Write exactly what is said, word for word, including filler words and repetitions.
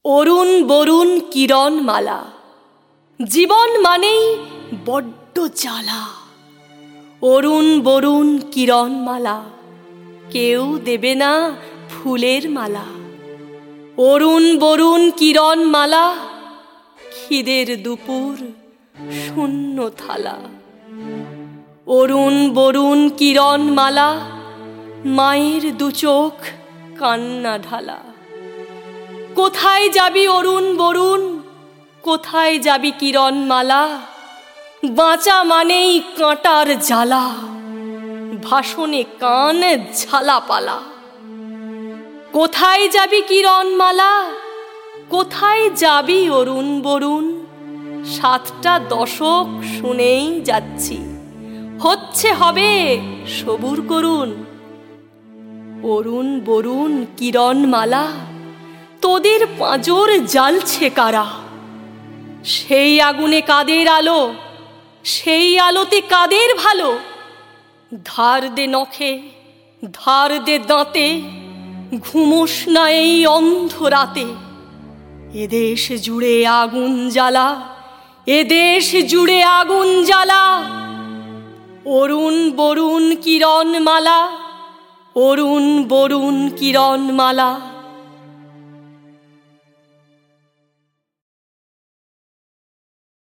অরুণ বরুণ কিরণমালা। জীবন মানেই বড্ড জ্বালা। অরুণ বরুণ কিরণমালা, কেউ দেবে না ফুলের মালা। অরুণ বরুণ কিরণমালা, খিদের দুপুর শূন্য থালা। অরুণ বরুণ কিরণমালা, মায়ের দুচোখ কান্না ঢালা। কোথায় যাবি অরুণ বরুণ, কোথায় যাবি কিরণমালা? বাঁচা মানেই কাঁটার জ্বালা, ভাষণে কান ঝালাপালা। কোথায় যাবি কিরণমালা, কোথায় যাবি অরুণ বরুণ? সাতটা দশক শুনেই যাচ্ছি, হচ্ছে হবে সবুর করুন। অরুণ বরুণ কিরণমালা, তোদের পাঁজর জ্বালছে কারা? সেই আগুনে কাদের আলো, সেই আলোতে কাদের ভালো? ধার দে নখে, ধার দে দাঁতে, ঘুমোস না এই অন্ধ রাতে। এদেশ জুড়ে আগুন জ্বালা, এদেশ জুড়ে আগুন জ্বালা। অরুণ বরুণ কিরণমালা, অরুণ বরুণ কিরণমালা।